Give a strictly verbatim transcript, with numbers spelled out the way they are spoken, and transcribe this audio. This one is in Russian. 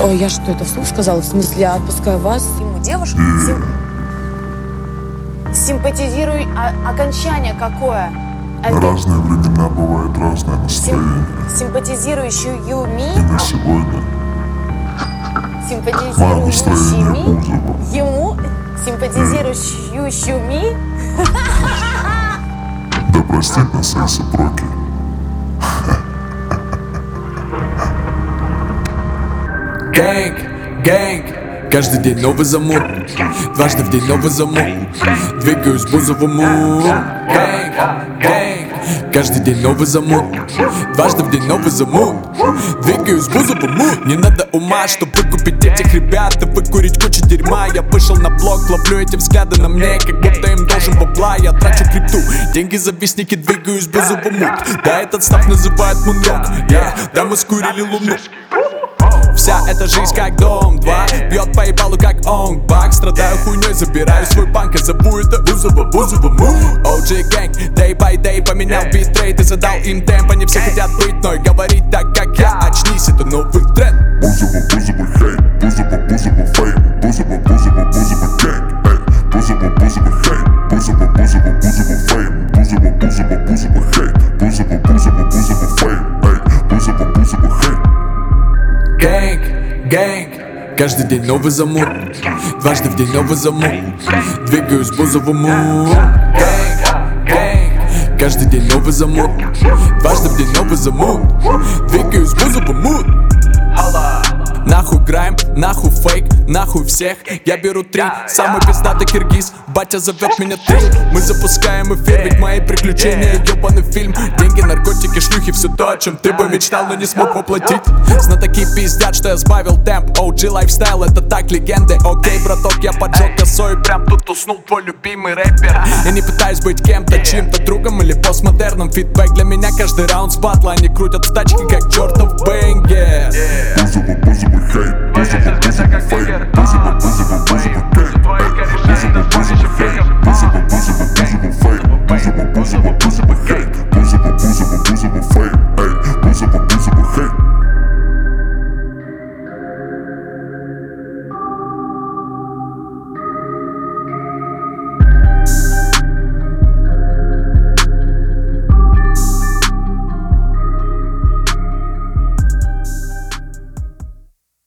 Ой, я что, это вслух сказала? В смысле, я отпускаю вас? Ему девушка? Сим... Симпатизируй... А, окончание какое? На разные времена бывает разное настроение. Сим... Симпатизирующую ми? И на сегодня мое настроение Симпатизирующий ми? Бузова. Ему? Симпатизирующую ми? Да простит нас Эйса Проки. Гэнг, гэнг, каждый день новый замут. Дважды в день новый замут. Двигаюсь Бузовому. Гэнг, гэнг, каждый день новый замут. Дважды в день новый замут. Двигаюсь Бузовому. Не надо ума, чтобы выкупить этих ребят и выкурить кучу дерьма. Я вышел на блок, ловлю эти взгляды на мне, как будто им должен бабла. Я трачу крипту, деньги завистники, двигаюсь Бузовому. Да, этот став называют мунрок. Yeah, да, мы скурили луну. Вся эта жизнь как дом два. Бьет по ебалу как онг-бак. Страдаю хуйней, забираю свой банк. Я зову это Бузова, Бузова, му. О джи Gang, day by day поменял битрейт и задал им темп. Они все хотят быть, но и говорить так, как я. Очнись, это новый тренд. Бузова, Бузова, хейт. Бузова, Бузова, фейм. Бузова, Бузова, Бузова, гэнг. Эй, Бузова, Бузова, хейт. Бузова, Бузова, Бузова, фейм. Бузова, Бузова, Бузова, хейт. Бузова, Бузова, Бузова, фейм. Эй, Бузова, Бузова, хейт. Гэнг, гэнг, каждый день новый замут. Дважды в день новый замут. Двигаюсь Бузовому. Гэнг, гэнг, каждый день новый замут. Дважды в день новый замут. Двигаюсь Бузовому. Нахуй грайм, нахуй фейк, нахуй всех. Я беру три, самый пиздатый киргиз. Батя зовет меня трил. Мы запускаем эфир, ведь мои приключения ёбаный фильм. Деньги, наркотики, шлюхи, все то, о чем ты бы мечтал, но не смог воплотить. Знатоки пиздят, что я сбавил темп. о джи лайфстайл, это так легенды. Окей, браток, я поджег косой. Прям тут уснул твой любимый рэпер. Я не пытаюсь быть кем-то, чьим-то другом или постмодерном. Фидбэк для меня каждый раунд с батла. Они крутят в тачке, как чертов бенгер.